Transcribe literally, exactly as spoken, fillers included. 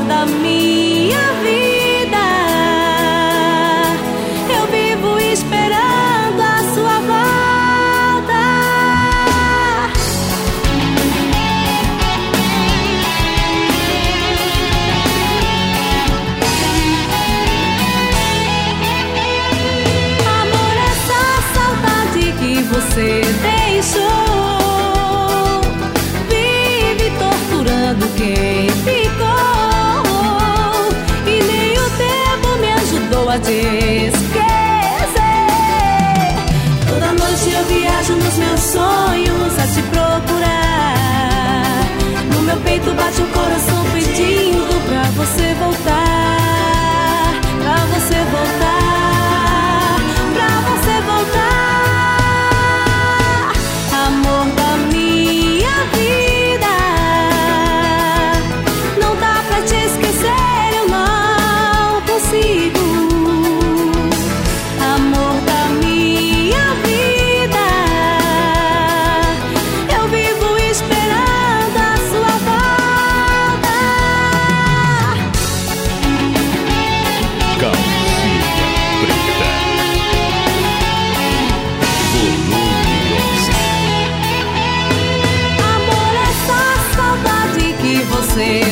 da minha vida. Eu vivo esperando a sua volta. Amor, essa saudade que você deixou vive torturando quem ficou, e nem o tempo me ajudou a te esquecer. Toda noite eu viajo nos meus sonhos a te procurar. No meu peito bate o coração pedindo pra você voltar, pra você voltar, pra você voltar. Amor da minha vida, não dá pra te esquecer, eu não consigo. Amor da minha vida, eu vivo esperando a sua volta. Calcinha Preta. Volume onze. Amor, essa saudade que você